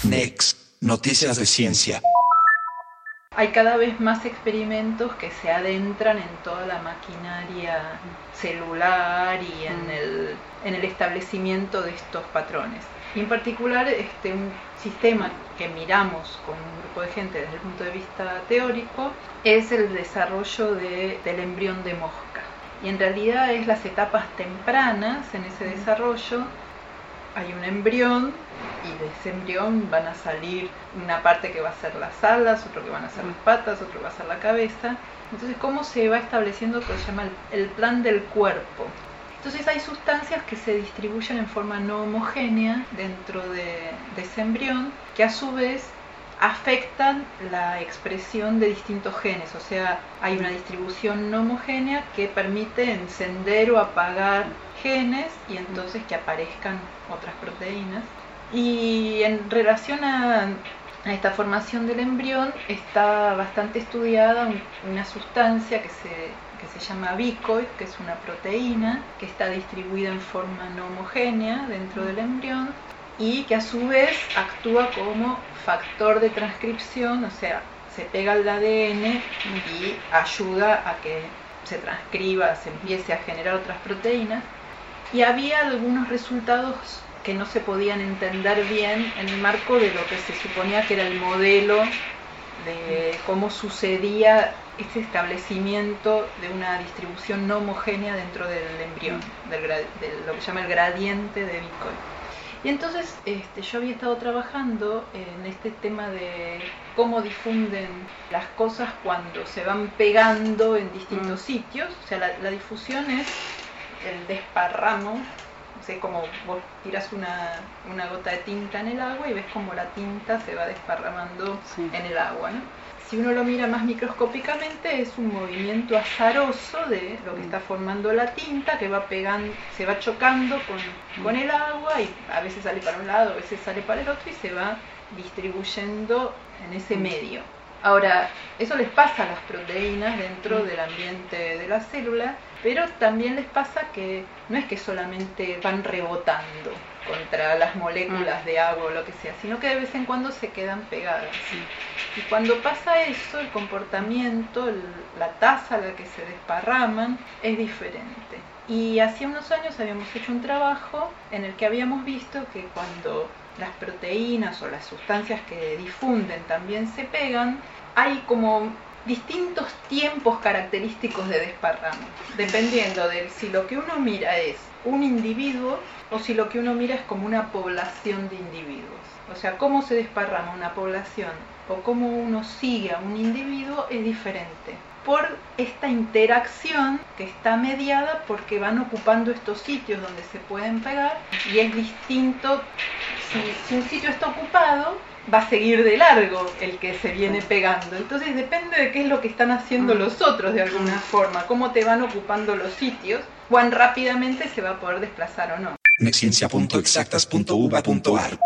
Next, noticias de ciencia. Hay cada vez más experimentos que se adentran en toda la maquinaria celular y en el establecimiento de estos patrones. Y en particular, un sistema que miramos con un grupo de gente desde el punto de vista teórico es el desarrollo del embrión de mosca. Y en realidad es las etapas tempranas en ese desarrollo. Hay un embrión y de ese embrión van a salir una parte que va a ser las alas, otro que van a ser las patas, otro que va a ser la cabeza. Entonces, ¿cómo se va estableciendo lo que se llama el plan del cuerpo? Entonces hay sustancias que se distribuyen en forma no homogénea dentro de ese embrión, que a su vez afectan la expresión de distintos genes. O sea, hay una distribución no homogénea que permite encender o apagar genes y entonces que aparezcan otras proteínas. Y en relación a esta formación del embrión está bastante estudiada una sustancia que se llama bicoid, que es una proteína que está distribuida en forma no homogénea dentro del embrión y que a su vez actúa como factor de transcripción, o sea, se pega al ADN y ayuda a que se transcriba, se empiece a generar otras proteínas. Y había algunos resultados que no se podían entender bien en el marco de lo que se suponía que era el modelo de cómo sucedía este establecimiento de una distribución no homogénea dentro del embrión, de lo que se llama el gradiente de Bicoid. Y entonces yo había estado trabajando en este tema de cómo difunden las cosas cuando se van pegando en distintos sitios. O sea, la difusión es el desparramo. No sé, como vos tiras una gota de tinta en el agua y ves como la tinta se va desparramando en el agua, ¿no? Si uno lo mira más microscópicamente, es un movimiento azaroso de lo que está formando la tinta, que va pegando, se va chocando con el agua y a veces sale para un lado, a veces sale para el otro y se va distribuyendo en ese medio. Ahora, eso les pasa a las proteínas dentro del ambiente de la célula, pero también les pasa que no es que solamente van rebotando contra las moléculas de agua o lo que sea, sino que de vez en cuando se quedan pegadas. Y cuando pasa eso, el comportamiento, la tasa a la que se desparraman es diferente. Y hacía unos años habíamos hecho un trabajo en el que habíamos visto que cuando las proteínas o las sustancias que difunden también se pegan, hay como distintos tiempos característicos de desparramo, dependiendo de si lo que uno mira es un individuo o si lo que uno mira es como una población de individuos. O sea, cómo se desparrama una población o cómo uno sigue a un individuo es diferente por esta interacción que está mediada porque van ocupando estos sitios donde se pueden pegar, y es distinto si un sitio está ocupado, va a seguir de largo el que se viene pegando. Entonces depende de qué es lo que están haciendo los otros de alguna forma, cómo te van ocupando los sitios, cuán rápidamente se va a poder desplazar o no. Nexciencia.exactas.uva.ar